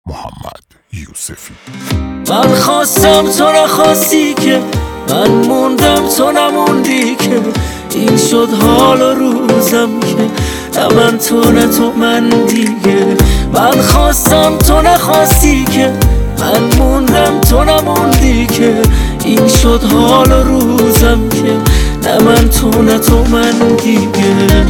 محمد یوسفی. من خواستم تو نخواستی که، من موندم تو نموندی که، این شد حال و روزم که نه من تو نه تو من دیگه. من خواستم تو نخواستی که، من موندم تو نموندی که، این شد حال و روزم که نه من تو نه تو من دیگه.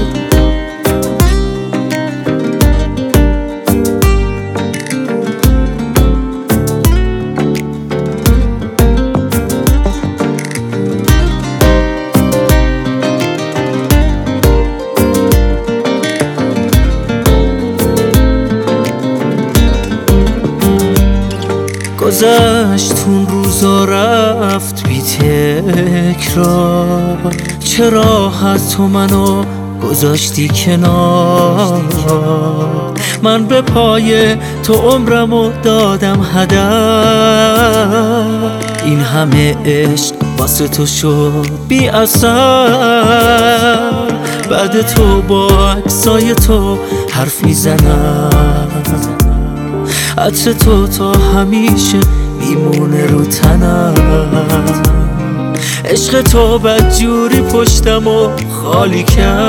گذشت اون روزا رفت بی تکرار، چرا از تو منو گذاشتی کنار؟ من به پای تو عمرمو دادم هدر، این همه عشق واسه تو شد بی اثر. بعد تو با عکسای تو حرف میزنم، عطر تو تا همیشه میمونه رو تنم. عشق تو بدجوری پشتمو خالی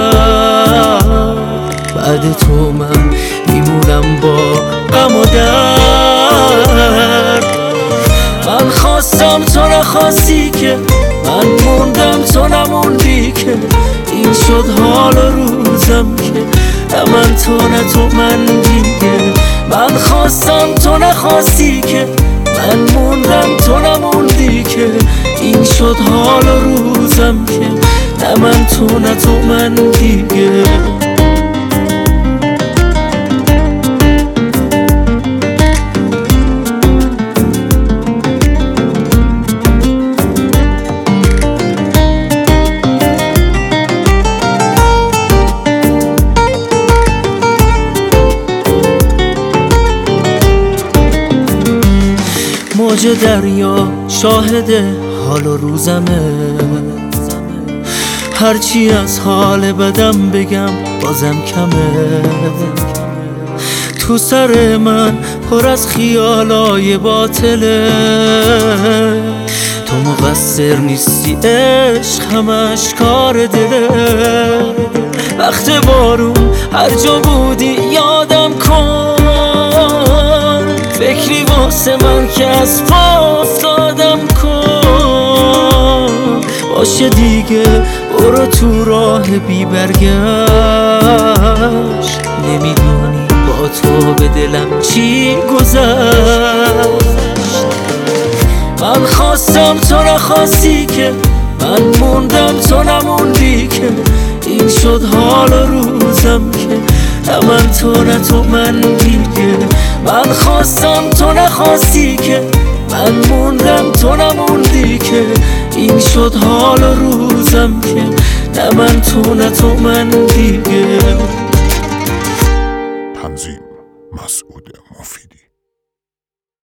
کرد، بعد تو من میمونم با غم و درد. من خواستم تو نخواستی که، من موندم تو نموندی که، این شد حال و روزم که نه من تو نه تو من دیگه. من خواستم تو نخواستی که، من موندم تو نموندی که، این شد حال و روزم که نه من تو نه تو من دیگه. موج دریا شاهد حال و روزمه، هرچی از حال بدم بگم بازم کمه. تو سر من پر از خیالای باطله، تو مقصر نیستی عشق همش کار دله. وقت بارون هر جا بودی یادم کن، فکری واسه من که از پا افتادم کن. باشه دیگه برو تو راه بی برگشت، نمیدونی با تو به دلم چی گذشت. من خواستم تو نخواستی که، من موندم تو نموندی که، این شد حال و روزم که نه من تو نه تو من دیگه. من خواستم تو نخواستی که، من موندم تو نموندی که، این شد حال و روزم که نه من تو نه تو من دیگه. تنظیم مسعود مفیدی.